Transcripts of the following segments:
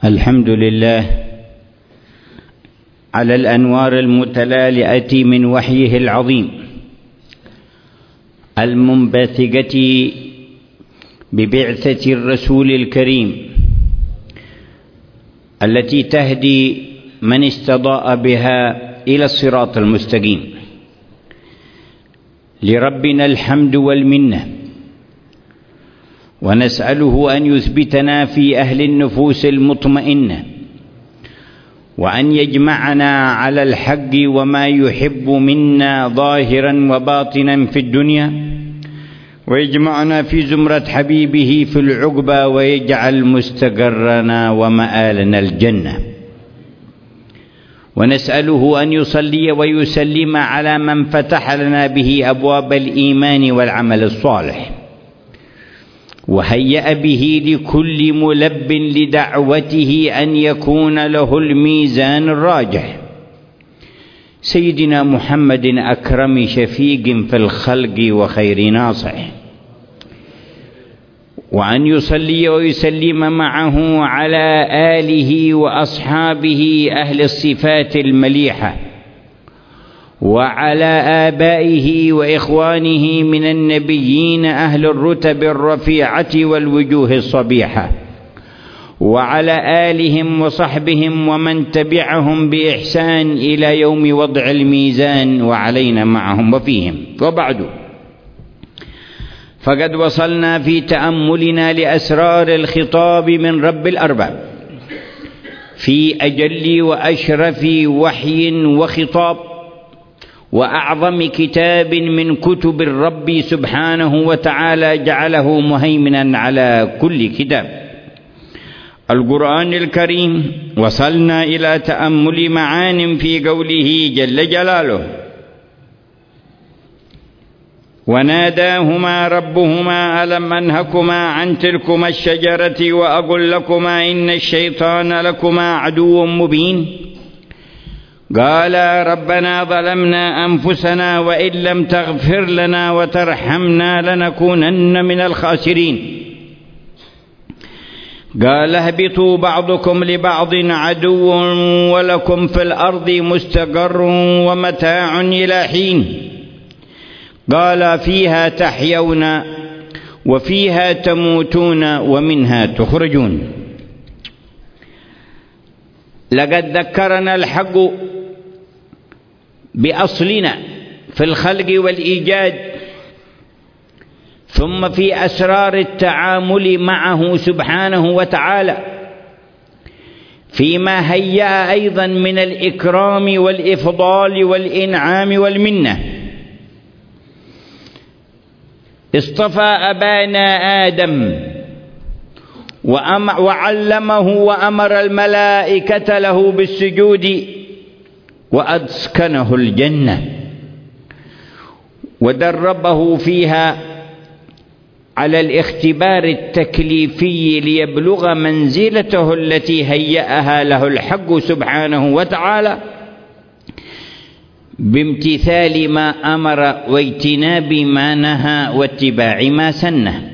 الحمد لله على الأنوار المتلالئة من وحيه العظيم المنبثقة ببعثة الرسول الكريم التي تهدي من استضاء بها إلى الصراط المستقيم. لربنا الحمد والمنة، ونسأله أن يثبتنا في أهل النفوس المطمئنة، وأن يجمعنا على الحق وما يحب منا ظاهرا وباطنا في الدنيا، ويجمعنا في زمرة حبيبه في العقبى، ويجعل مستقرنا ومآلنا الجنة. ونسأله أن يصلي ويسلم على من فتح لنا به أبواب الإيمان والعمل الصالح، وهيأ به لكل ملب لدعوته أن يكون له الميزان الراجح. سيدنا محمد أكرم شفيق في الخلق وخير ناصح، وأن يصلي ويسلم معه على آله وأصحابه أهل الصفات المليحة، وعلى آبائه وإخوانه من النبيين أهل الرتب الرفيعة والوجوه الصبيحة، وعلى آلهم وصحبهم ومن تبعهم بإحسان إلى يوم وضع الميزان، وعلينا معهم وفيهم. وبعد، فقد وصلنا في تأملنا لأسرار الخطاب من رب الأرباب في أجل وأشرف وحي وخطاب، وأعظم كتاب من كتب الرب سبحانه وتعالى، جعله مهيمنا على كل كتاب، القرآن الكريم. وصلنا إلى تأمل معان في قوله جل جلاله: وناداهما ربهما ألم أنهكما عن تلكما الشجرة وأقل لكما إن الشيطان لكما عدو مبين. قال ربنا ظلمنا أنفسنا وإن لم تغفر لنا وترحمنا لنكونن من الخاسرين. قال اهبطوا بعضكم لبعض عدو ولكم في الأرض مستقر ومتاع إلى حين. قال فيها تحيون وفيها تموتون ومنها تخرجون. لقد ذكرنا الحق بأصلنا في الخلق والإيجاد، ثم في أسرار التعامل معه سبحانه وتعالى، فيما هيأ أيضا من الإكرام والإفضال والإنعام والمنة. اصطفى أبانا آدم وعلمه وأمر الملائكة له بالسجود، وأسكنه الجنة ودربه فيها على الاختبار التكليفي ليبلغ منزلته التي هيأها له الحق سبحانه وتعالى بامتثال ما أمر واجتناب ما نهى واتباع ما سنه.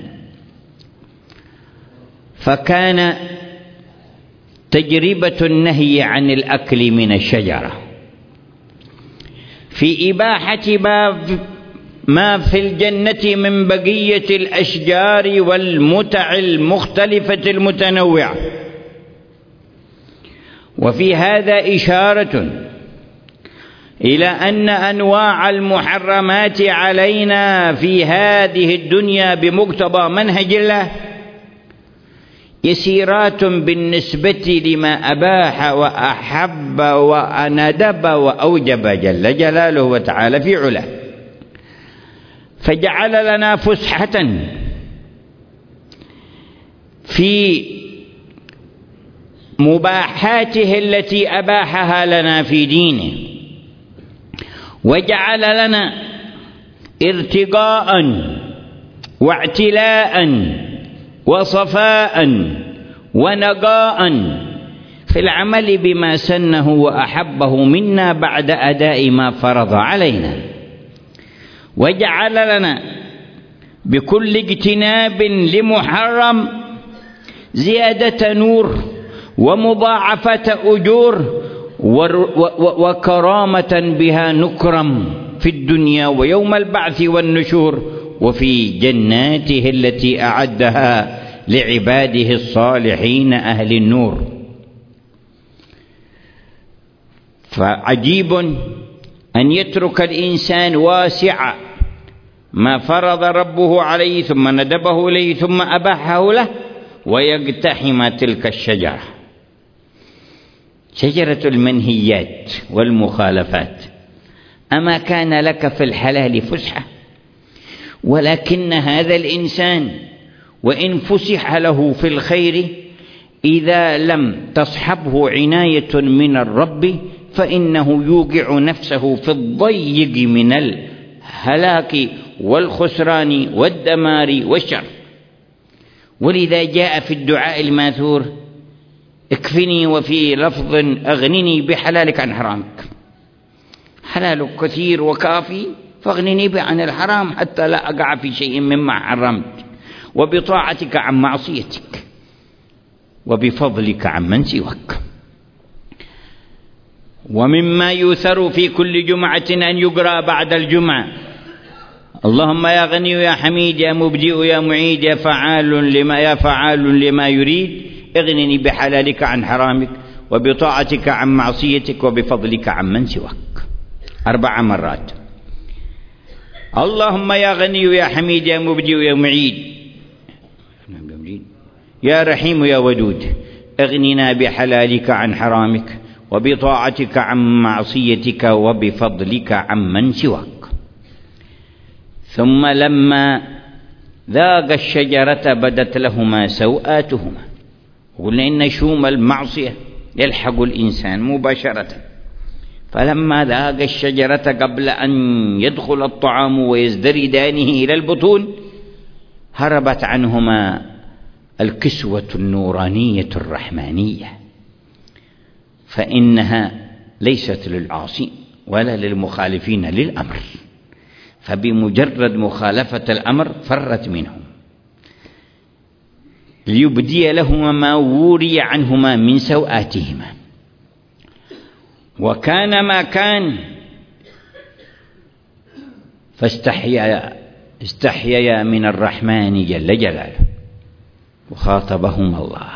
فكان تجربة النهي عن الأكل من الشجرة في إباحة ما في الجنة من بقية الأشجار والمتع المختلفة المتنوعة. وفي هذا إشارة إلى أن أنواع المحرمات علينا في هذه الدنيا بمقتضى منهج الله يسيرات بالنسبة لما أباح وأحب وأندب وأوجب جل جلاله وتعالى في علاه. فجعل لنا فسحة في مباحاته التي أباحها لنا في دينه، وجعل لنا ارتقاء واعتلاء وصفاء ونقاء في العمل بما سنه وأحبه منا بعد أداء ما فرض علينا. وجعل لنا بكل اجتناب لمحرم زيادة نور ومضاعفة أجور وكرامة بها نكرم في الدنيا ويوم البعث والنشور، وفي جناته التي أعدها لعباده الصالحين أهل النور. فعجيب أن يترك الإنسان واسع ما فرض ربه عليه ثم ندبه إليه ثم أباحه له، ويقتحم تلك الشجرة، شجرة المنهيات والمخالفات. أما كان لك في الحلال فسحة؟ ولكن هذا الإنسان وإن فسح له في الخير إذا لم تصحبه عناية من الرب فإنه يوقع نفسه في الضيق من الهلاك والخسران والدمار والشر. ولذا جاء في الدعاء الماثور: اكفني، وفي لفظ: اغنني بحلالك عن حرامك. حلالك كثير وكافي، فاغنني عن الحرام حتى لا أقع في شيء مما حرمت، وبطاعتك عن معصيتك، وبفضلك عن من سواك. ومما يؤثر في كل جمعة أن يقرأ بعد الجمعة: اللهم يا غني يا حميد يا مبدئ يا معيد يا فعال لما يريد، اغنني بحلالك عن حرامك، وبطاعتك عن معصيتك، وبفضلك عن من سواك. 4 مرات. اللهم يا غني يا حميد يا مبدئ يا معيد يا رحيم يا ودود، اغننا بحلالك عن حرامك، وبطاعتك عن معصيتك، وبفضلك عن من سواك. ثم لما ذاق الشجرة بدت لهما سوآتهما. قلنا إن شوم المعصية يلحق الإنسان مباشرة، فلما ذاق الشجرة قبل أن يدخل الطعام ويزدردانه إلى البطون هربت عنهما الكسوة النورانية الرحمانية، فإنها ليست للعاصين ولا للمخالفين للأمر، فبمجرد مخالفة الأمر فرت منهم ليبدي لهما ما وري عنهما من سوآتهما. وكان ما كان، فاستحيا من الرحمن جل جلاله، وخاطبهما الله: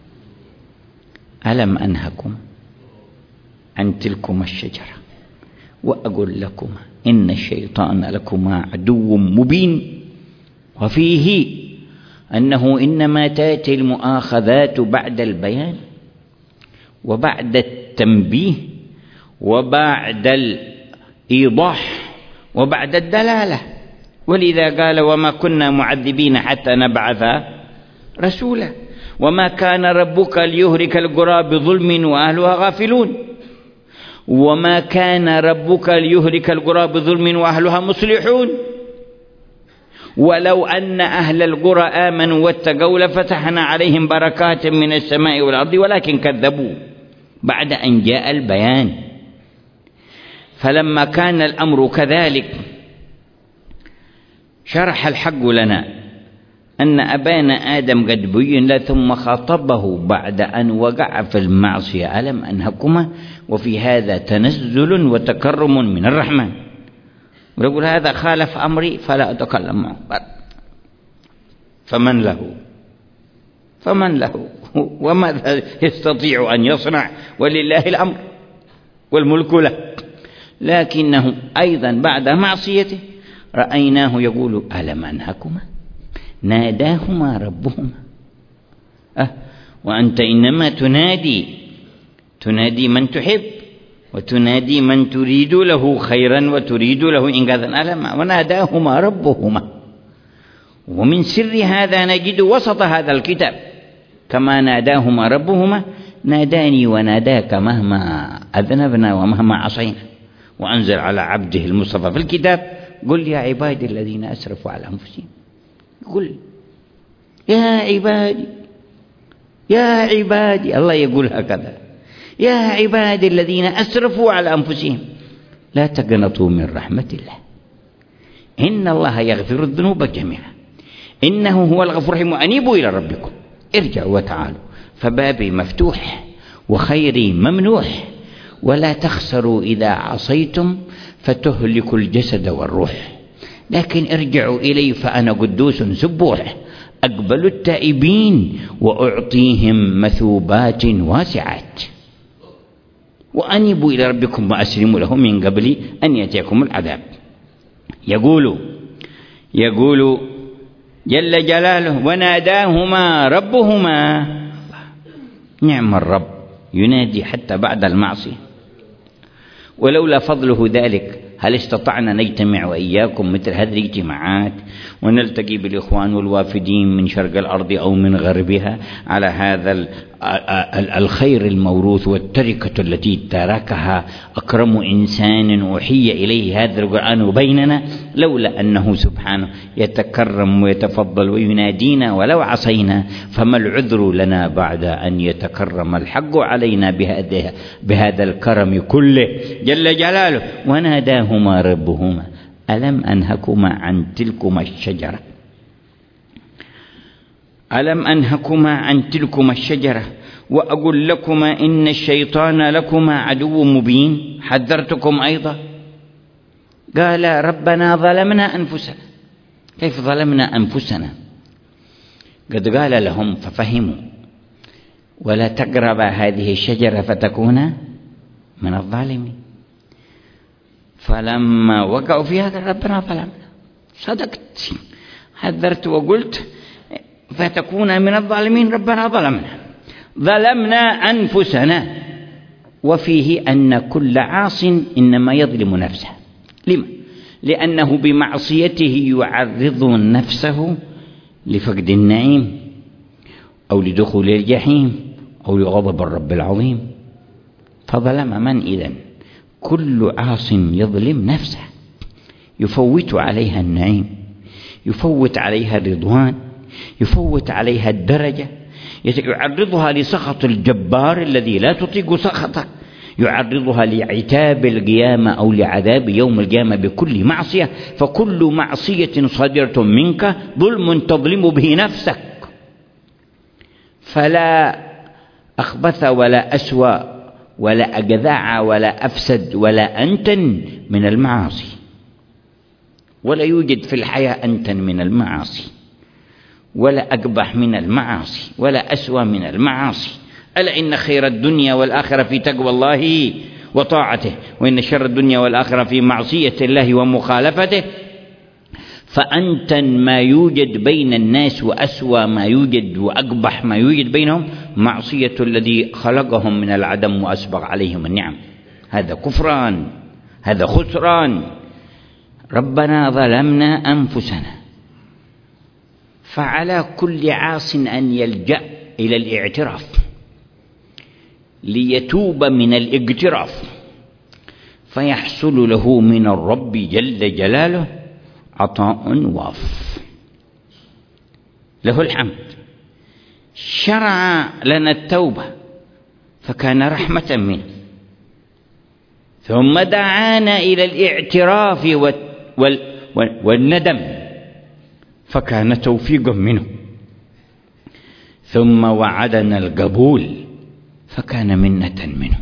ألم أنهكم عن تلكما الشجرة وأقول لكما إن الشيطان لكما عدو مبين. وفيه أنه إنما تأتي المؤاخذات بعد البيان وبعد التنبيه وبعد الإيضاح وبعد الدلالة. ولذا قال: وما كنا معذبين حتى نبعث رسولا، وما كان ربك ليهلك القرى بظلم وأهلها غافلون، وما كان ربك ليهلك القرى بظلم وأهلها مصلحون، ولو أن أهل القرى آمنوا واتقوا لفتحنا عليهم بركات من السماء والأرض ولكن كذبوا بعد أن جاء البيان. فلما كان الأمر كذلك شرح الحق لنا أن أبانا آدم قد بين له ثم خاطبه بعد أن وقع في المعصية: ألم أنهكما. وفي هذا تنزل وتكرم من الرحمن، ويقول: هذا خالف أمري فلا أتكلم معه. فمن له وماذا يستطيع أن يصنع؟ ولله الأمر والملك له. لكنه أيضا بعد معصيته رأيناه يقول: ألم أنهكما. ناداهما ربهما. وأنت إنما تنادي من تحب، وتنادي من تريد له خيرا وتريد له إنقاذا. ألم، وناداهما ربهما. ومن سر هذا نجد وسط هذا الكتاب كما ناداهما ربهما ناداني وناداك مهما أذنبنا ومهما عصينا. وأنزل على عبده المصطفى في الكتاب: قل يا عبادي الذين أسرفوا على أنفسهم. قل يا عبادي، الله يقول هكذا: يا عبادي الذين أسرفوا على أنفسهم لا تقنطوا من رحمة الله إن الله يغفر الذنوب جميعا إنه هو الغفور الرحيم، وأنيبوا إلى ربكم ارجعوا وتعالوا فبابي مفتوح وخيري ممنوح، ولا تخسروا إذا عصيتم فتهلكوا الجسد والروح، لكن ارجعوا إلي فأنا قدوس سبوح، أقبل التائبين وأعطيهم مثوبات واسعات، وأنيبوا إلى ربكم وأسلموا له من قبل أن يأتيكم العذاب. يقول جل جلاله: وناداهما ربهما. نعم الرب ينادي حتى بعد المعصية. ولولا فضله ذلك هل استطعنا نجتمع وإياكم مثل هذه الاجتماعات ونلتقي بالإخوان والوافدين من شرق الأرض أو من غربها على هذا الخير الموروث والتركة التي تركها أكرم إنسان أوحي إليه هذا القرآن بيننا، لولا أنه سبحانه يتكرم ويتفضل وينادينا ولو عصينا، فما العذر لنا بعد أن يتكرم الحق علينا بهذا الكرم كله جل جلاله. وناداهما ربهما ألم أنهكما عن تلكما الشجرة، ألم أنهكما عن تلكما الشجرة وأقول لكما إن الشيطان لكما عدو مبين، حذرتكم أيضا. قال ربنا ظلمنا أنفسنا. كيف ظلمنا أنفسنا؟ قد قال لهم ففهموا: ولا تقربا هذه الشجرة فتكونا من الظالمين. فلما وقعوا في هذا ربنا ظلمنا، صدقت، حذرت وقلت فتكون من الظالمين، ربنا ظلمنا أنفسنا. وفيه أن كل عاص إنما يظلم نفسه. لما؟ لأنه بمعصيته يعرض نفسه لفقد النعيم أو لدخول الجحيم أو لغضب الرب العظيم. فظلم من إذن؟ كل عاص يظلم نفسه، يفوت عليها النعيم، يفوت عليها الرضوان، يفوت عليها الدرجة، يعرضها لسخط الجبار الذي لا تطيق سخطه، يعرضها لعتاب القيامة أو لعذاب يوم القيامة بكل معصية. فكل معصية صادرة منك ظلم تظلم به نفسك، فلا أخبث ولا أسوأ ولا أجذع ولا أفسد ولا أنتن من المعاصي، ولا يوجد في الحياة أنتن من المعاصي، ولا أقبح من المعاصي، ولا أسوأ من المعاصي. ألا إن خير الدنيا والآخرة في تقوى الله وطاعته، وإن شر الدنيا والآخرة في معصية الله ومخالفته. فأنتن ما يوجد بين الناس وأسوأ ما يوجد وأقبح ما يوجد بينهم معصية الذي خلقهم من العدم وأسبغ عليهم النعم. هذا كفران، هذا خسران. ربنا ظلمنا أنفسنا. فعلى كل عاص أن يلجأ إلى الاعتراف ليتوب من الاقتراف، فيحصل له من الرب جل جلاله عطاء واف. له الحمد. شرع لنا التوبة فكان رحمة منه، ثم دعانا إلى الاعتراف والندم فكان توفيقا منه، ثم وعدنا القبول فكان منة منه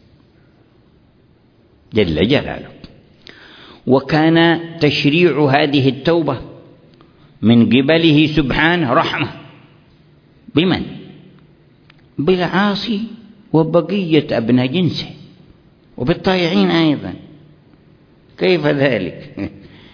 جل جلاله. وكان تشريع هذه التوبة من قبله سبحانه رحمة بمن؟ بالعاصي وبقية أبناء جنسه وبالطائعين أيضا. كيف ذلك؟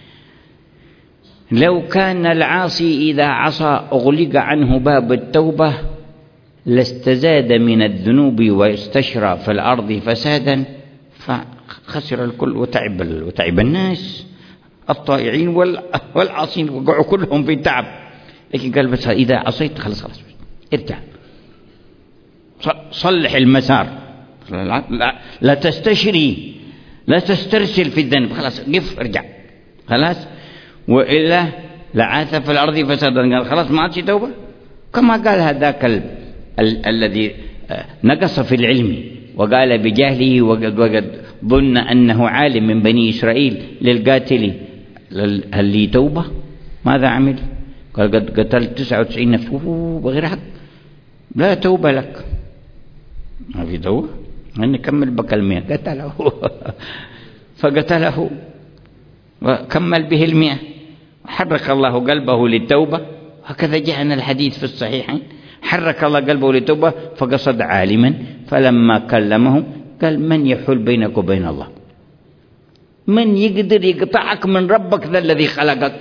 لو كان العاصي إذا عصى أغلق عنه باب التوبة لاستزاد من الذنوب واستشرى في الأرض فسادا، فخسر الكل وتعب الناس. الطائعين والعاصين وقعوا كلهم في تعب. لكن قال بس إذا عصيت خلاص ارجع، صلح المسار، لا تستشري، لا تسترسل في الذنب، خلاص قف ارجع خلاص، وإلا لعاث في الأرض فسادا. قال خلاص ما عادش توبة، كما قال هذاك الذي نقص في العلم وقال بجهله وقد ظن أنه عالم من بني إسرائيل للقاتل هل لي توبة؟ ماذا عمل؟ قال قد قتلت 99 نفس بغير حق. لا توبة لك. ما في توبة، نكمل بك 100. قتله فقتله وكمل به 100. حرك الله قلبه للتوبة. هكذا جاءنا الحديث في الصحيحين، حرك الله قلبه للتوبة فقصد عالما، فلما كلمه قال: من يحول بينك وبين الله؟ من يقدر يقطعك من ربك ذا الذي خلقك؟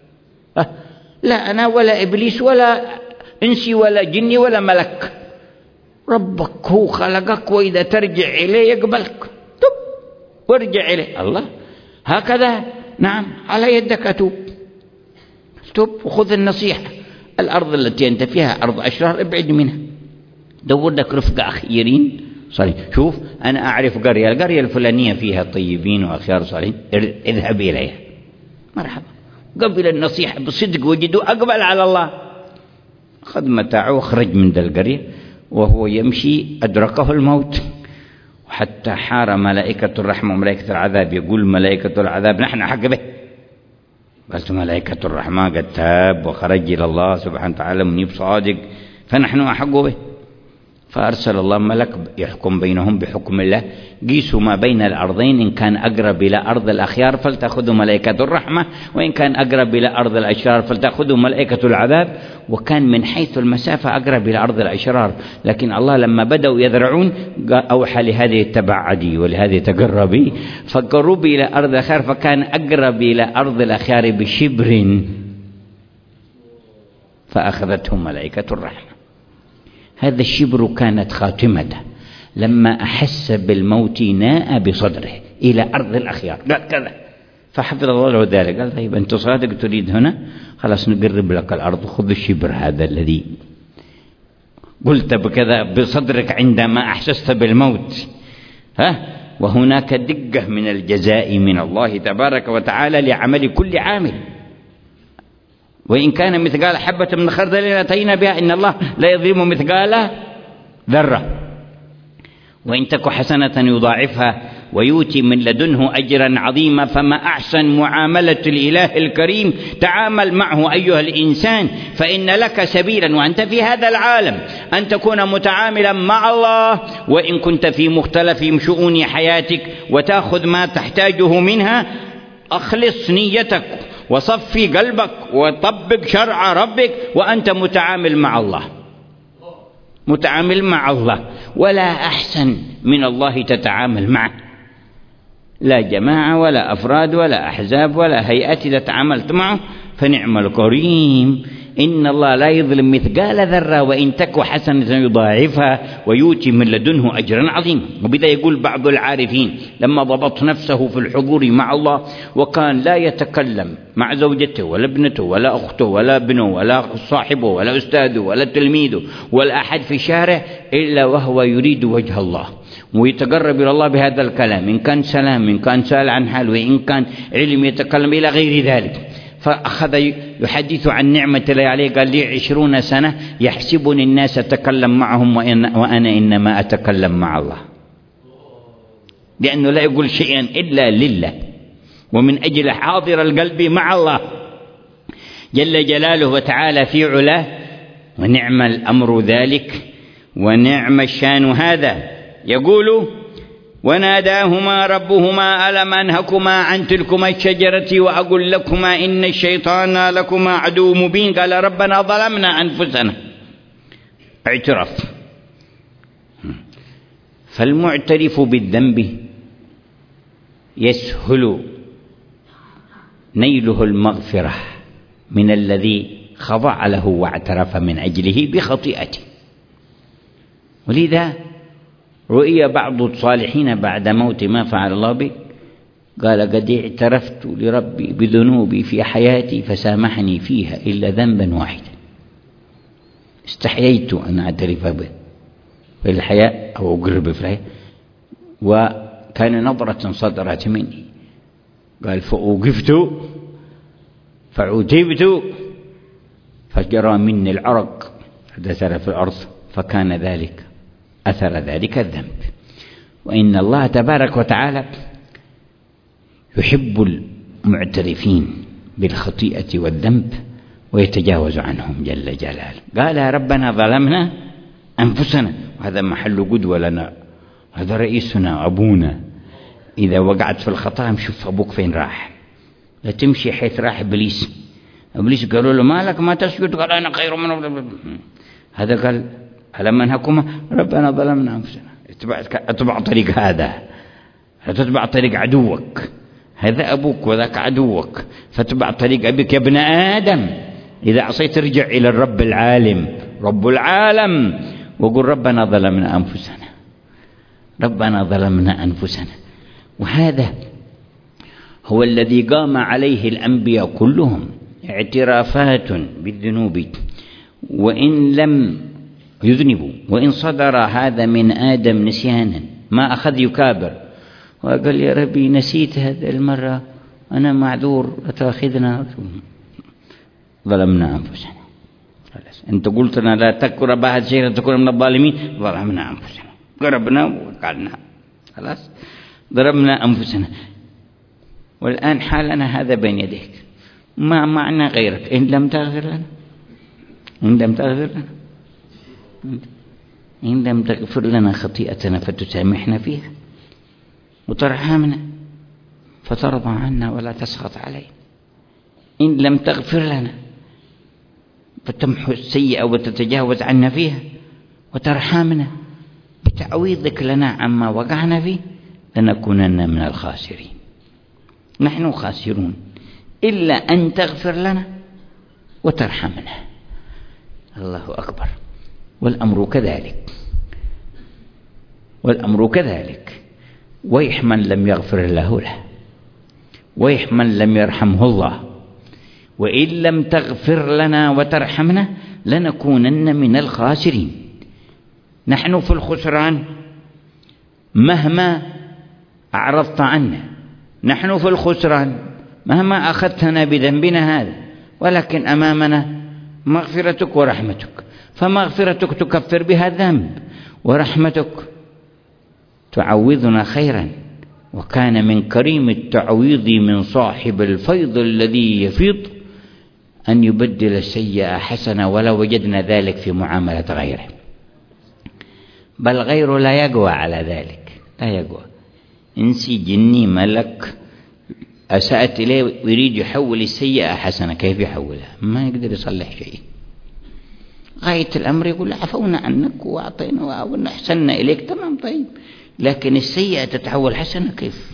لا أنا ولا إبليس ولا إنسي ولا جني ولا ملك، ربك هو خلقك، وإذا ترجع إليه يقبلك. توب وارجع إليه. الله هكذا، نعم، على يدك أتوب. توب وخذ النصيحة. الأرض التي أنت فيها أرض أشرار، ابعد منها، دور لك رفقة أخيرين صالحين. شوف أنا أعرف قرية، القرية الفلانية فيها طيبين وأخيار صالحين، اذهب إليها. مرحبا، قبل النصيحة بصدق وجدوا أقبل على الله. أخذ متاعه وخرج من ذا القرية، وهو يمشي أدركه الموت، وحتى حار ملائكة الرحمة وملائكة العذاب. يقول ملائكة العذاب: نحن أحق به. قالت ملائكة الرحمة: قد تاب وخرج إلى الله سبحانه وتعالى منيب صادق، فنحن أحق به. فأرسل الله ملك يحكم بينهم بحكم الله. قيسوا ما بين الأرضين، إن كان أقرب إلى أرض الأخيار فلتأخذوا ملائكة الرحمة، وإن كان أقرب إلى أرض الأشرار فلتأخذوا ملائكة العذاب. وكان من حيث المسافة أقرب إلى أرض الأشرار، لكن الله لما بدأوا يذرعون أوحى لهذه تبعدي ولهذه تقربي، فقربوا إلى أرض الأخيار، فكان أقرب إلى أرض الأخيار بشبر، فأخذتهم ملائكة الرحمة. هذا الشبر كانت خاتمته، لما أحس بالموت ناء بصدره إلى أرض الأخيار، قال كذا، فحفظ الله له ذلك. قال: طيب أنت صادق تريد هنا، خلاص نقرب لك الأرض، خذ الشبر هذا الذي قلت بكذا بصدرك عندما أحسست بالموت. وهناك دقة من الجزاء من الله تبارك وتعالى لعمل كل عامل، وإن كان مثقال حبة من خردل أتينا بها، إن الله لا يظلم مثقال ذرة، وإن تك حسنة يضاعفها ويؤتي من لدنه أجرا عظيما. فما أحسن معاملة الإله الكريم. تعامل معه أيها الإنسان، فإن لك سبيلا وأنت في هذا العالم أن تكون متعاملا مع الله، وإن كنت في مختلف شؤون حياتك وتأخذ ما تحتاجه منها. أخلص نيتك وصفي قلبك وطبق شرع ربك وأنت متعامل مع الله، متعامل مع الله. ولا أحسن من الله تتعامل معه، لا جماعة ولا أفراد ولا أحزاب ولا هيئات إذا تعاملت معه فنعم الكريم. إن الله لا يظلم مثقال ذرة، وإن تك حسنة يضاعفها ويؤتي من لدنه أجرا عظيما. وبذا يقول بعض العارفين لما ضبط نفسه في الحضور مع الله، وكان لا يتكلم مع زوجته ولا ابنته ولا أخته ولا ابنه ولا صاحبه ولا أستاذه ولا تلميذه ولا أحد في الشارع إلا وهو يريد وجه الله، ويتقرب إلى الله بهذا الكلام، إن كان سلام، إن كان سأل عن حال، وإن كان علم يتكلم إلى غير ذلك. فأخذ يحدث عن نعمة الله عليه. قال: لي 20 سنة يحسبني الناس أتكلم معهم وأنا إنما أتكلم مع الله، لأنه لا يقول شيئا إلا لله، ومن أجل حاضر القلب مع الله جل جلاله وتعالى في علاه. ونعم الأمر ذلك ونعم الشان هذا. يقول: وناداهما ربهما ألم أنهكما عن تلكما الشجرة وأقول لكما إن الشيطان لكما عدو مبين. قال: ربنا ظلمنا أنفسنا. اعتراف. فالمعترف بالذنب يسهل نيله المغفرة من الذي خضع له واعترف من أجله بخطيئته. ولذا رؤي بعض الصالحين بعد موت ما فعل الله به، قال: قد اعترفت لربي بذنوبي في حياتي فسامحني فيها إلا ذنبا واحدا استحييت أن أعترف به في الحياة أو أقرب في الحياة، وكان نظرة صدرت مني. قال: فأوقفت فعتبت فجرى مني العرق فدسر في الأرض، فكان ذلك أثر ذلك الذنب. وإن الله تبارك وتعالى يحب المعترفين بالخطيئة والذنب ويتجاوز عنهم جل جلاله. قال: ربنا ظلمنا أنفسنا، وهذا محل قدوة لنا. هذا رئيسنا أبونا. إذا وقعت في الخطأ شوف أبوك فين راح، لا تمشي حيث راح إبليس. إبليس قالوا له ما لك ما تسجد، قال أنا خير من. هذا قال ألم أنهكما ربنا ظلمنا أنفسنا. اتبع طريق هذا، فتتبع طريق عدوك. هذا أبوك وذاك عدوك، فتتبع طريق أبيك يا ابن آدم. إذا عصيت ارجع إلى الرب العالم رب العالم وقل ربنا ظلمنا أنفسنا، ربنا ظلمنا أنفسنا. وهذا هو الذي قام عليه الأنبياء كلهم، اعترافات بالذنوب وإن لم يذنبوا، وإن صدر هذا من آدم نسيانا ما أخذ يكابر وقال يا ربي نسيت هذه المرة، أنا معذور لا تأخذنا. ظلمنا أنفسنا. أنت قلت لنا لا تقرب هذا الشيء تكون من الظالمين، ظلمنا أنفسنا، قربنا وقعدنا، خلاص ضربنا أنفسنا. والآن حالنا هذا بين يديك، ما معنى غيرك إن لم تغفر لنا، إن لم تغفر لنا، إن لم تغفر لنا خطيئتنا فتسامحنا فيها وترحمنا فترضى عنا ولا تسخط علينا، إن لم تغفر لنا فتمحو السيئة وتتجاوز عنا فيها وترحمنا بتعويضك لنا عما وقعنا فيه لنكونن من الخاسرين. نحن خاسرون إلا أن تغفر لنا وترحمنا. الله أكبر. والأمر كذلك، والأمر كذلك. ويح من لم يغفر الله له، ويح من لم يرحمه الله. وإن لم تغفر لنا وترحمنا لنكونن من الخاسرين. نحن في الخسران مهما أعرضت عنا، نحن في الخسران مهما أخذتنا بذنبنا هذا، ولكن أمامنا مغفرتك ورحمتك، فمغفرتك تكفر بها الذنب، ورحمتك تعوضنا خيرا. وكان من كريم التعويض من صاحب الفيض الذي يفيض أن يبدل السيئة حسنة ولو وجدنا ذلك في معاملة غيره، بل غيره لا يقوى على ذلك، لا يقوى. إنسي جني ملك أسأت إليه ويريد يحول السيئة حسنة، كيف يحولها؟ ما يقدر يصلح شيء. غاية الأمر يقول عفونا عنك وأعطينا وأحسننا إليك، تمام طيب، لكن السيئة تتحول حسنة كيف؟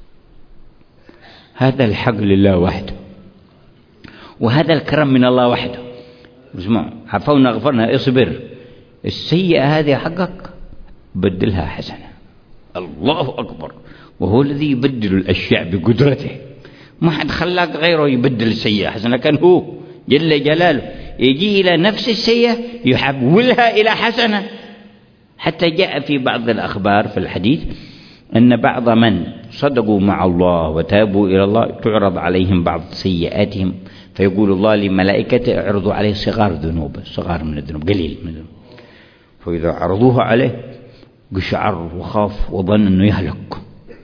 هذا الحق لله وحده، وهذا الكرم من الله وحده. اسمع، عفونا غفرنا، اصبر، السيئة هذه حقك بدلها حسنة. الله أكبر. وهو الذي يبدل الأشياء بقدرته، ما حد خلاك غيره يبدل السيئة حسنة، كان هو جل جلاله يجي إلى نفس السيئة يحولها إلى حسنة. حتى جاء في بعض الأخبار في الحديث أن بعض من صدقوا مع الله وتابوا إلى الله تعرض عليهم بعض سيئاتهم، فيقول الله لملائكته اعرضوا عليه صغار ذنوب، صغار من الذنوب، قليل من الذنوب، فإذا عرضوها عليه قشعر وخاف وظن أنه يهلك،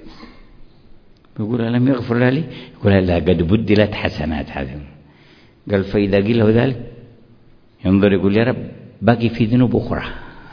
يقول ألم يغفر لي؟ يقول لا، قد بدلت حسنات هذه. قال فإذا قيل له ذلك ينظر يقول يا رب باقي في ذنوب أخرى.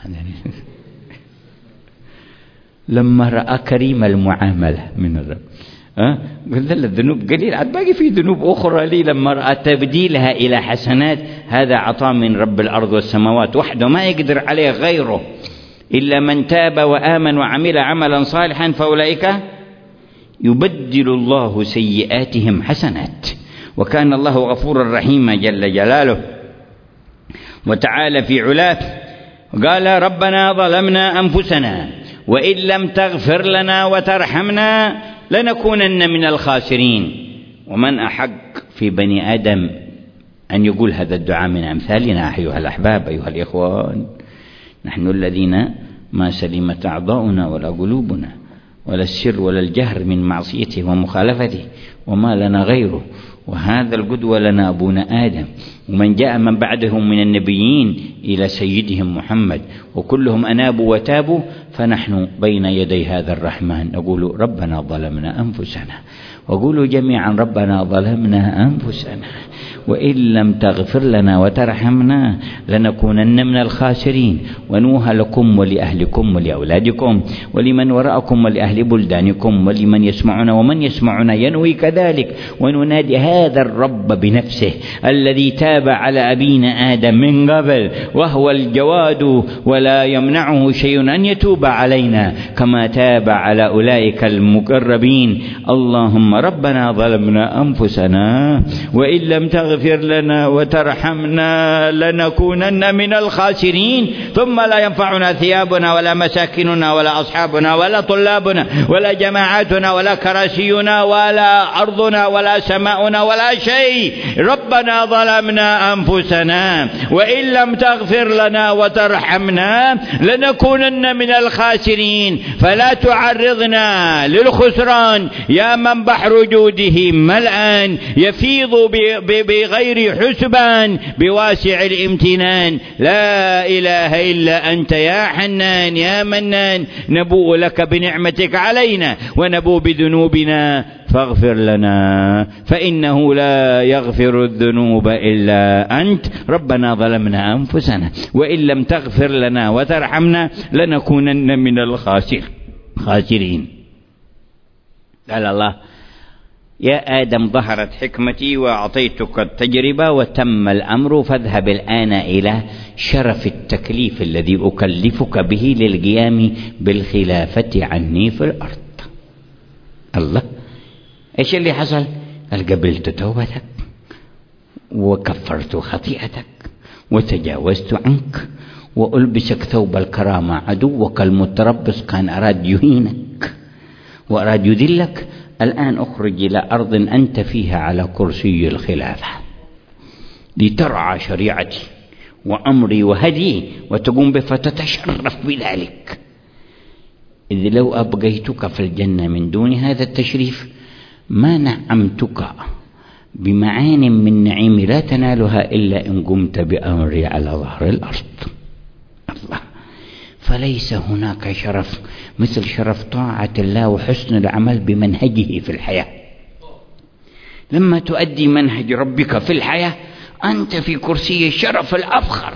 لما رأى كريم المعاملة من الرب قال لا، الذنوب قليل، عاد باقي في ذنوب أخرى لي. لما رأى تبديلها إلى حسنات، هذا عطاء من رب الأرض والسماوات وحده، ما يقدر عليه غيره. إلا من تاب وآمن وعمل عملا صالحا فأولئك يبدل الله سيئاتهم حسنات، وكان الله غفورا رحيما جل جلاله وتعالى في علاه. قال ربنا ظلمنا أنفسنا وإن لم تغفر لنا وترحمنا لنكونن من الخاسرين. ومن أحق في بني آدم أن يقول هذا الدعاء من أمثالنا أيها الأحباب أيها الإخوان؟ نحن الذين ما سلمت أعضاؤنا ولا قلوبنا ولا السر ولا الجهر من معصيته ومخالفته، وما لنا غيره. وهذا القدوة لنا أبونا آدم، ومن جاء من بعدهم من النبيين إلى سيدهم محمد، وكلهم أنابوا وتابوا. فنحن بين يدي هذا الرحمن نقول ربنا ظلمنا أنفسنا، وقولوا جميعا ربنا ظلمنا أنفسنا وإن لم تغفر لنا وترحمنا لنكونن من الخاسرين. ونوها لكم ولأهلكم ولأولادكم ولمن وراءكم ولأهل بلدانكم ولمن يسمعنا ومن يسمعنا ينوي كذلك. وننادي هذا الرب بنفسه الذي تاب على أبينا آدم من قبل وهو الجواد ولا يمنعه شيء أن يتوب علينا كما تاب على أولئك المقربين. اللهم ربنا ظلمنا أنفسنا وإن لم تغفر لنا وترحمنا لنكونن من الخاسرين. ثم لا ينفعنا ثيابنا ولا مساكننا ولا أصحابنا ولا طلابنا ولا جماعاتنا ولا كراسينا ولا أرضنا ولا سماؤنا ولا شيء. ربنا ظلمنا أنفسنا وإن لم تغفر لنا وترحمنا لنكونن من الخاسرين. فلا تعرضنا للخسران يا من بحر جوده ملآن يفيض بغير حسبان بواسع الامتنان. لا إله إلا أنت يا حنان يا منان. نبوء لك بنعمتك علينا ونبوء بذنوبنا فاغفر لنا فإنه لا يغفر الذنوب إلا أنت. ربنا ظلمنا أنفسنا وإن لم تغفر لنا وترحمنا لنكونن من الخاسرين. قال الله يا آدم ظهرت حكمتي وأعطيتك التجربة وتم الأمر فاذهب الآن إلى شرف التكليف الذي أكلفك به للقيام بالخلافة عني في الأرض. الله إيش اللي حصل؟ قال قبلت توبتك وكفرت خطيئتك وتجاوزت عنك وألبسك ثوب الكرامة. عدوك المتربص كان أراد يهينك وأراد يذلك. الآن أخرج إلى أرض أنت فيها على كرسي الخلافة لترعى شريعتي وأمري وهدي وتقوم به فتتشرف بذلك. إذ لو أبقيتك في الجنة من دون هذا التشريف ما نعمتك بمعان من نعيم لا تنالها إلا إن قمت بأمري على ظهر الأرض. الله. فليس هناك شرف مثل شرف طاعة الله وحسن العمل بمنهجه في الحياة. لما تؤدي منهج ربك في الحياة أنت في كرسي الشرف الأفخر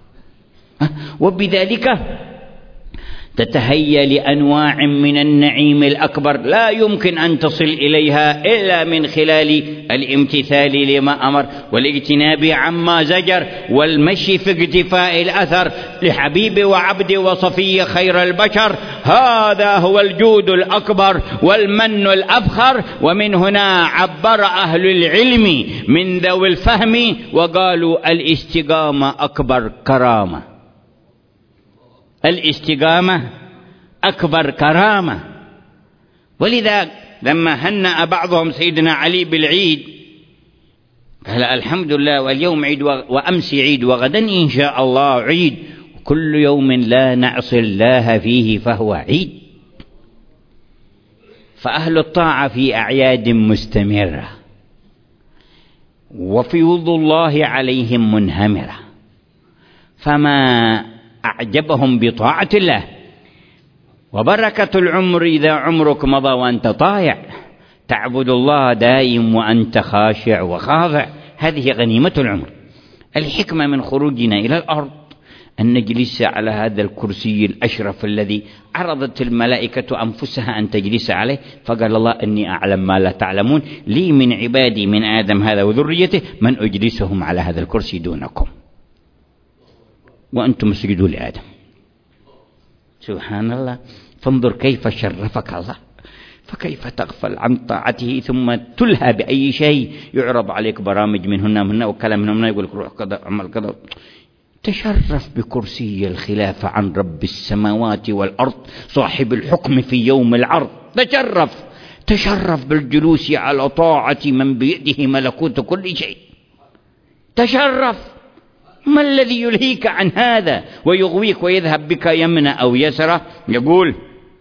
وبذلك تتهيأ لأنواع من النعيم الأكبر لا يمكن أن تصل إليها إلا من خلال الامتثال لما أمر والاجتناب عما زجر والمشي في اقتفاء الأثر لحبيب وعبد وصفي خير البشر. هذا هو الجود الأكبر والمن الأفخر. ومن هنا عبر أهل العلم من ذوي الفهم وقالوا الاستقامة أكبر كرامة. الاستقامة أكبر كرامة. ولذا لما هنأ بعضهم سيدنا علي بالعيد قال الحمد لله واليوم عيد وأمس عيد وغدا إن شاء الله عيد وكل يوم لا نعصي الله فيه فهو عيد. فأهل الطاعة في أعياد مستمرة وفيوض الله عليهم منهمرة. فما أعجبهم بطاعة الله وبركة العمر إذا عمرك مضى وأنت طائع تعبد الله دائم وأنت خاشع وخاضع. هذه غنيمة العمر. الحكمة من خروجنا إلى الأرض أن نجلس على هذا الكرسي الأشرف الذي عرضت الملائكة أنفسها أن تجلس عليه. فقال الله إني أعلم ما لا تعلمون لي من عبادي من آدم هذا وذريته من أجلسهم على هذا الكرسي دونكم وأنتم اسجدوا لآدم. سبحان الله. فانظر كيف شرفك الله. فكيف تغفل عن طاعته ثم تلهى بأي شيء يعرض عليك برامج من هنا وكلام من هنا يقول لك روح كذا عمل كذا. تشرف بكرسي الخلافة عن رب السماوات والأرض صاحب الحكم في يوم العرض. تشرف بالجلوس على طاعة من بيده ملكوت كل شيء. تشرف. ما الذي يلهيك عن هذا ويغويك ويذهب بك يمنى أو يسرى؟ يقول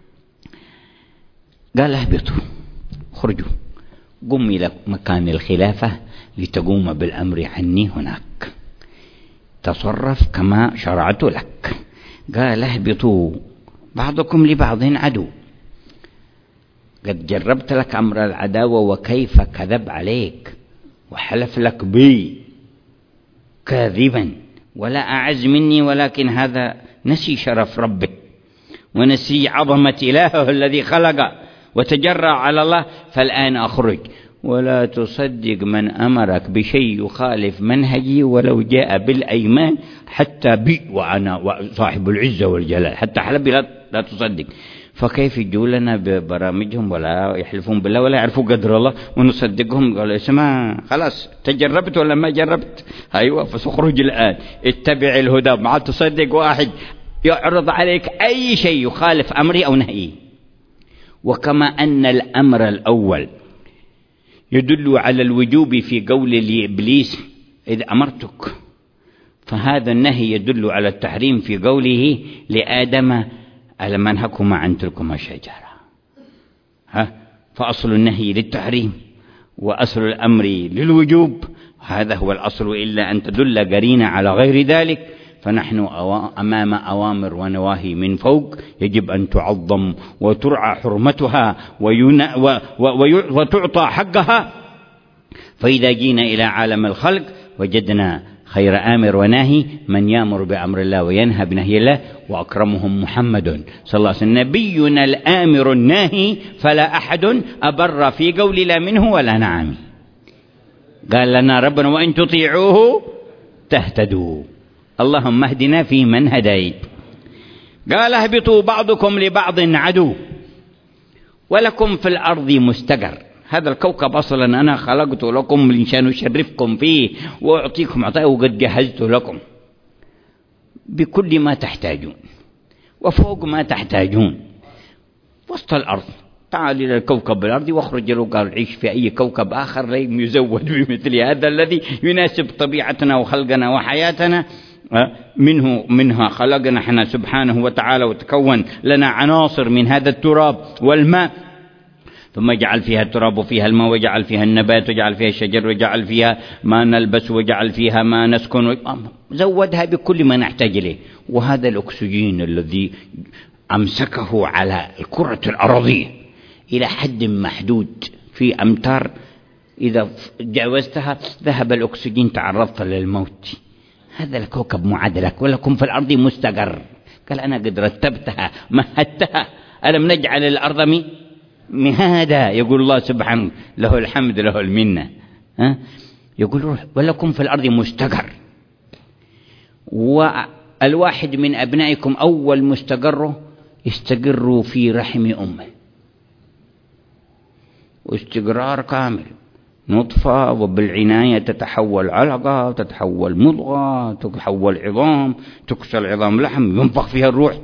قال اهبطوا خرجوا قم إلى مكان الخلافة لتقوم بالأمر عني هناك تصرف كما شرعت لك. قال اهبطوا بعضكم لبعض عدو. قد جربت لك أمر العداوة وكيف كذب عليك وحلف لك بي كاذبا ولا أعز مني، ولكن هذا نسي شرف ربه ونسي عظمة إلهه الذي خلق وتجرأ على الله. فالآن أخرج ولا تصدق من أمرك بشيء يخالف منهجي ولو جاء بالأيمان، حتى بي وأنا صاحب العزة والجلال، حتى حلبي لا تصدق. فكيف يجوا لنا ببرامجهم ولا يحلفون بالله ولا يعرفوا قدر الله ونصدقهم؟ قال اسمع خلاص تجربت ولا ما جربت؟ أيوة فسخرج الآن اتبع الهدى، ما تصدق واحد يعرض عليك أي شيء يخالف أمري أو نهيي. وكما أن الأمر الأول يدل على الوجوب في قول لإبليس إذا أمرتك، فهذا النهي يدل على التحريم في قوله لآدم ألم أنهكما عن تلكما الشجرة. فأصل النهي للتحريم وأصل الأمر للوجوب، هذا هو الأصل، إلا أن تدل قرينة على غير ذلك. فنحن أمام أوامر ونواهي من فوق يجب أن تعظم وترعى حرمتها وتعطى حقها. فإذا جينا إلى عالم الخلق وجدنا خير آمر وناهي من يأمر بأمر الله وينهى بنهي الله، وأكرمهم محمد صلى الله عليه وسلم نبينا الآمر الناهي، فلا أحد أبر في قول لا منه ولا نعم. قال لنا ربنا وإن تطيعوه تهتدوا. اللهم اهدنا في من هديت. قال اهبطوا بعضكم لبعض عدو ولكم في الأرض مستقر. هذا الكوكب أصلا أنا خلقته لكم لشان أشرفكم فيه وأعطيكم عطاء، وقد جهزته لكم بكل ما تحتاجون وفوق ما تحتاجون وسط الأرض. تعال إلى الكوكب الأرضي واخرج له قال عيش في أي كوكب آخر لم يزود بمثل هذا الذي يناسب طبيعتنا وخلقنا وحياتنا. منها خلقنا احنا سبحانه وتعالى، وتكون لنا عناصر من هذا التراب والماء، ثم جعل فيها التراب وفيها الماء، وجعل فيها النبات، وجعل فيها الشجر، وجعل فيها ما نلبس، وجعل فيها ما نسكن، زودها بكل ما نحتاج إليه. وهذا الأكسجين الذي أمسكه على الكرة الأرضية إلى حد محدود في أمتار، إذا جاوزتها ذهب الأكسجين تعرضت للموت. هذا الكوكب معد لك ولكم في الأرض مستقر. قال أنا قد رتبتها مهدتها، ألم نجعل الأرض مهادا. يقول الله سبحانه له الحمد له المنة، يقول ولكم في الأرض مستقر. والواحد من أبنائكم أول مستقره يستقر في رحم أمه، واستقرار كامل، نطفة وبالعناية تتحول علقة، تتحول مضغة، تتحول عظام، تكسى العظام لحم، ينفخ فيها الروح،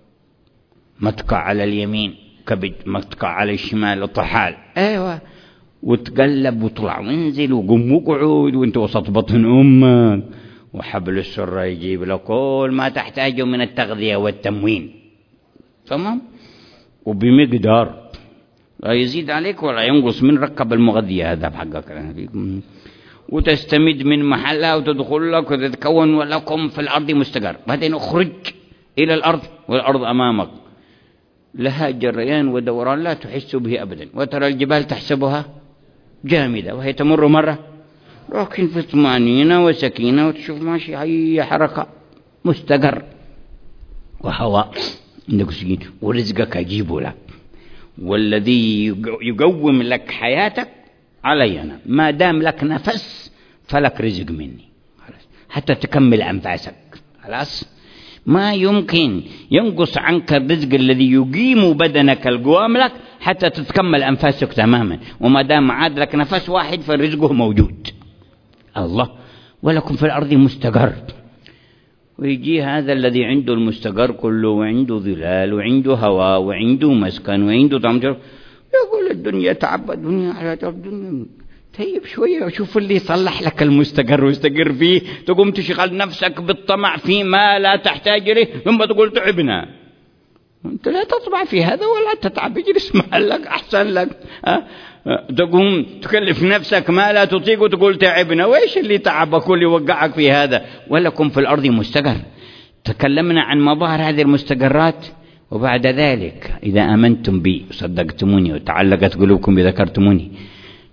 متقع على اليمين كبد، متقع على الشمال طحال، ايوه، وتقلب وطلع وانزل وقم وقعود وانت وسط بطن امك، وحبل السرة يجيب لك كل ما تحتاجه من التغذية والتموين، تمام، وبمقدار لا يزيد عليك ولا ينقص من ركب المغذية، هذا بحقك، وتستمد من محلها وتدخل لك وتتكون ولكم في الأرض مستقر. بعدين اخرج إلى الأرض والأرض أمامك لها جريان ودوران لا تحس به أبدا، وترى الجبال تحسبها جامدة وهي تمر مرة، لكن في طمأنينة وسكينة وتشوف ماشي أي حركة، مستقر، وهواء عندك سكين، ورزقك أجيبه لك، والذي يقوم لك حياتك علي أنا، ما دام لك نفس فلك رزق مني، حتى تكمل أنفاسك، خلاص ما يمكن ينقص عنك الرزق الذي يقيم بدنك القوام لك حتى تتكمل أنفاسك تماما، وما دام عاد لك نفس واحد فالرزق موجود. الله ولكم في الأرض مستقر. ويجي هذا الذي عنده المستقر كله وعنده ظلال وعنده هواء وعنده مسكن وعنده طمجر، يقول الدنيا تعب، الدنيا حياة الدنيا، طيب شوية وشوف اللي يصلح لك المستقر واستقر فيه، تقوم تشغل نفسك بالطمع فيما لا تحتاج إليه ثم تقول تعبنا. أنت لا تطمع في هذا ولا تتعب، اجلس محلك أحسن لك، تقوم تكلف نفسك ما لا تطيق وتقول تعبنا، وإيش اللي تعبك واللي وقعك في هذا؟ ولكم في الأرض مستقر. تكلمنا عن مظاهر هذه المستقرات، وبعد ذلك إذا آمنتم بي وصدقتموني وتعلقت قلوبكم بذكرتموني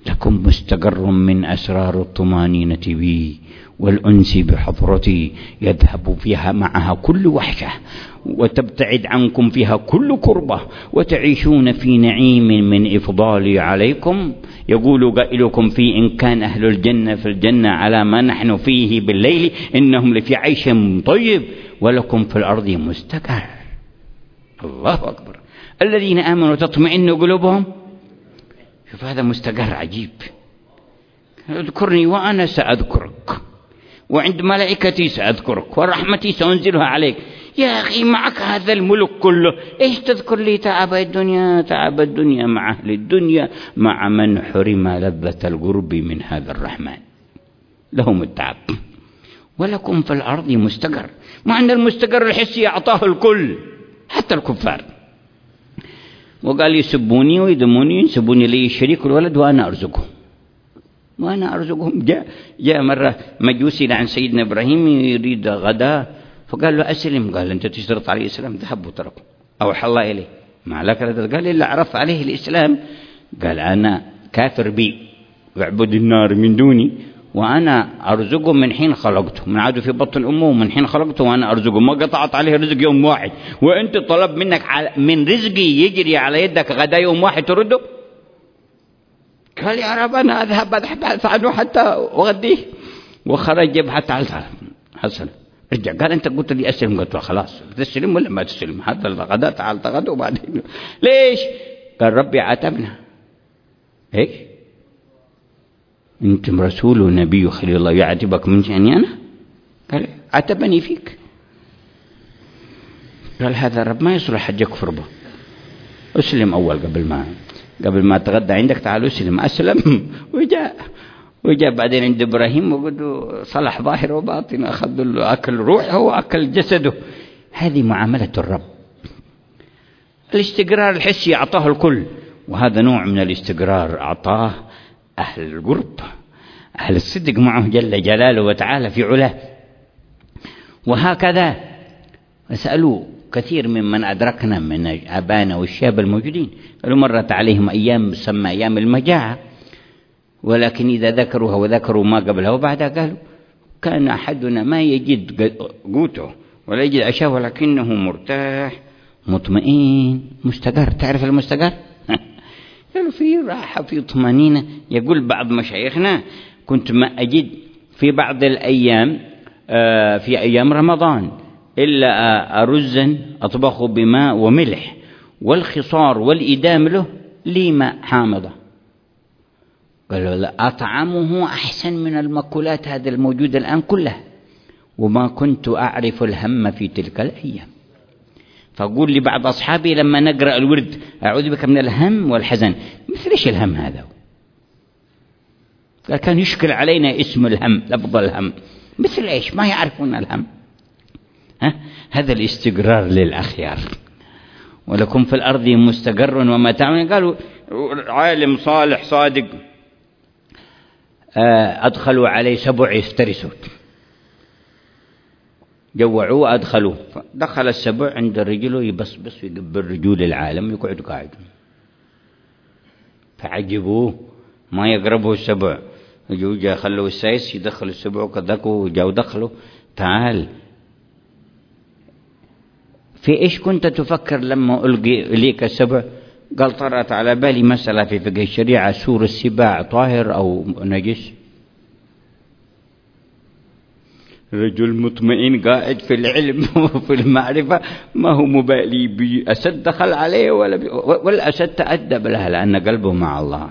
لكم مستقر من أسرار الطمانينة بي والأنس بحضرتي، يذهب فيها معها كل وحشة، وتبتعد عنكم فيها كل كربة، وتعيشون في نعيم من إفضالي عليكم. يقول قائلكم في إن كان أهل الجنة في الجنة على ما نحن فيه بالليل إنهم لفي عيش طيب، ولكم في الأرض مستقر. الله أكبر. الذين آمنوا تطمئن قلوبهم. شوف هذا مستقر عجيب. اذكرني وأنا سأذكرك، وعند ملائكتي سأذكرك، ورحمتي سأنزلها عليك. يا أخي معك هذا الملك كله، إيش تذكر لي تعب الدنيا؟ تعب الدنيا مع أهل الدنيا، مع من حرم لذة القرب من هذا الرحمن، لهم التعب. ولكم في الأرض مستقر، مع أن المستقر الحسي أعطاه الكل حتى الكفار. وقال يسبوني ويذموني، ينسبوني لي الشريك الولد وأنا أرزقهم، وأنا أرزقهم. جاء مرة مجوسي عن سيدنا إبراهيم يريد غداء، فقال له أسلم. قال أنت تشترط عليه الإسلام؟ ذهب وتركه. أوحى الله إليه ما لك؟ قال إلا عرف عليه الإسلام. قال أنا كافر بي ويعبد النار من دوني، وأنا أرزقه من حين خلقته، من عاده في بطن أمه من حين خلقته وأنا أرزقه، ما قطعت عليه رزق يوم واحد. وأنت طلب منك من رزقي يجري على يدك غدا يوم واحد ترده؟ قال يا رب أنا أذهب أبحث عنه حتى أغديه. وخرج يبحث عن حسن. رجع قال أنت قلت لي أسلم، قلت له خلاص تسلم ولا ما تسلم؟ هذا الغداء تعال تغدى وبعدين ليش؟ قال ربي عاتبنا. إيش؟ أنتم رسول ونبي خليل الله يعاتبك من شأني أنا؟ قال عاتبني فيك. قال هذا رب ما يصلح حج يكفر به. أسلم أول قبل ما تغدى عندك، تعال أسلم. وجاء بعدين عند إبراهيم وقال له صلح ظاهر وباطن، أخذ له أكل روحه وأكل جسده. هذه معاملة الرب. الاستقرار الحسي أعطاه الكل، وهذا نوع من الاستقرار أعطاه أهل القرب، أهل الصدق معه جل جلاله وتعالى في علاه. وهكذا أسألوا كثير ممن أدركنا من أبانا والشاب الموجودين، قالوا مرت عليهم أيام تسمى أيام المجاعة، ولكن إذا ذكروها وذكروا ما قبلها وبعدها قالوا كان أحدنا ما يجد قوته ولا يجد عشاء ولكنه مرتاح مطمئن مستقر. تعرف المستقر؟ قالوا في راحة في طمأنينة. يقول بعض مشايخنا كنت ما أجد في بعض الأيام في أيام رمضان إلا أرزا أطبخه بماء وملح، والخصار والإدام له لي ماء حامضة. قالوا لا أطعمه أحسن من المأكولات هذا الموجودة الآن كلها، وما كنت أعرف الهم في تلك الأيام. فأقول لبعض أصحابي لما نقرأ الورد أعوذ بك من الهم والحزن، مثل إيش الهم هذا؟ قال كان يشكل علينا اسم الهم، لفظ الهم، مثل إيش؟ ما يعرفون الهم. هذا الاستقرار للأخيار. ولكم في الأرض مستقر ومتاع. قالوا عالم صالح صادق أدخلوا عليه 7 يفترسوا، جوعوه أدخلوه، دخل 7 عند رجله يبصبص ويقبل رجول العالم يقعد قاعد، فعجبوه ما يقربه 7. جاء خلوا السايس يدخل 7 كذاك، وجاءوا دخلوا تعال في إيش كنت تفكر لما ألقي إليك 7؟ قال طرأت على بالي مسألة في فقه الشريعة، سور السباع طاهر أو نجس؟ رجل مطمئن قاعد في العلم وفي المعرفة، ما هو مبالي بأسد دخل عليه ولا أسد تأدب لها لأن قلبه مع الله.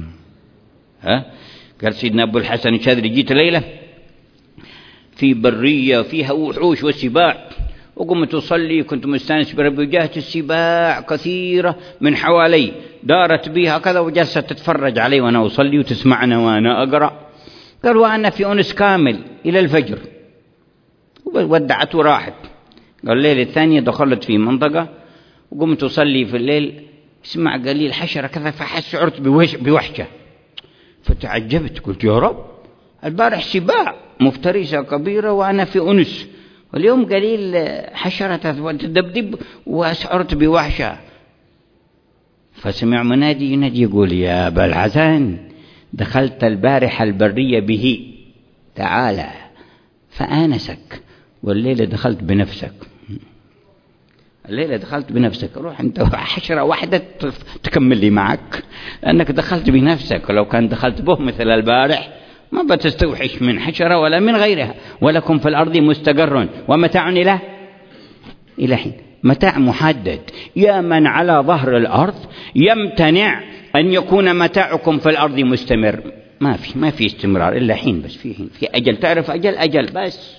قال سيدنا أبو الحسن الشاذلي جيت ليلة في برية فيها وحوش وسباع، وقمت أصلي كنت مستانس بربي، وجاءت السباع كثيرة من حوالي دارت بها كذا وجلست تتفرج علي وأنا أصلي وتسمعنا وأنا أقرأ. قال وأنا في أنس كامل إلى الفجر، ودعت وراحت. قال الليلة الثانية دخلت في منطقة وقمت أصلي في الليل، اسمع قليل حشرة كذا، فشعرت بوحشة، فتعجبت قلت يا رب البارح سباع مفترسة كبيرة وأنا في أنس، واليوم قليل حشرة تدبدب وأشعرت بوحشة. فسمع منادي ينادي يقول يا أبا الحسن دخلت البارحة البرية به تعالى فآنسك، والليلة دخلت بنفسك. الليلة دخلت بنفسك، روح أنت حشرة واحدة تكمل لي معك، لأنك دخلت بنفسك. ولو كان دخلت به مثل البارح ما بتستوحش من حشرة ولا من غيرها. ولكم في الأرض مستقر ومتاع إلى حين. متاع محدد. يا من على ظهر الأرض يمتنع أن يكون متاعكم في الأرض مستمر. ما في استمرار إلا حين، بس في حين، في أجل. تعرف أجل بس.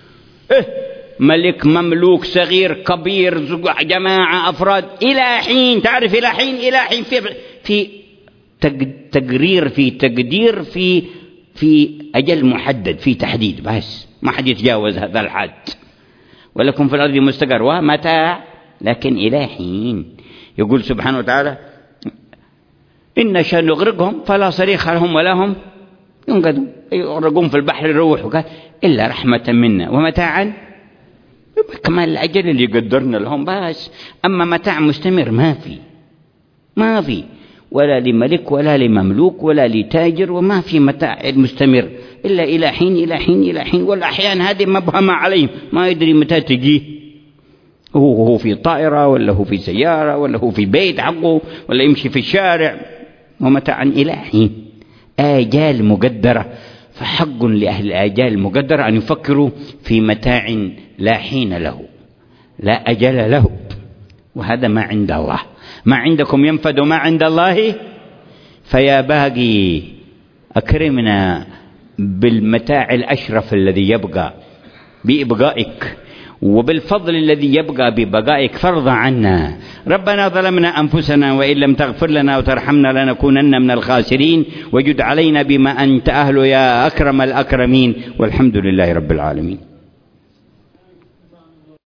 ملك مملوك صغير كبير جماعة أفراد إلى حين. تعرف إلى حين في تقرير، في تقدير، في أجل محدد، في تحديد، بس ما حد يتجاوز هذا الحد. ولكم في الأرض مستقر ومتاع لكن إلى حين. يقول سبحانه وتعالى إن نشأ نغرقهم فلا صريخ لهم ولا هم ينقذون. يغرقون في البحر الروح إلا رحمة منا ومتاعا كمان الأجل اللي قدرنا لهم بس. أما متاع مستمر ما في ولا لملك ولا لمملوك ولا لتاجر، وما في متاع مستمر إلا إلى حين. والأحيان هذه مبهمة عليهم، ما يدري متى تجيه. هو في طائرة ولا هو في سيارة ولا هو في بيت حقه ولا يمشي في الشارع. ومتاعا إلى حين. آجال مقدرة. فحق لأهل الآجال المقدرة أن يفكروا في متاع لا حين له، لا أجل له. وهذا ما عند الله. ما عندكم ينفد وما عند الله. فيا باقي أكرمنا بالمتاع الأشرف الذي يبقى بإبقائك، وبالفضل الذي يبقى ببقائك. فارض عنا. ربنا ظلمنا أنفسنا وإن لم تغفر لنا وترحمنا لنكونن من الخاسرين، وجد علينا بما أنت أهل يا أكرم الأكرمين، والحمد لله رب العالمين.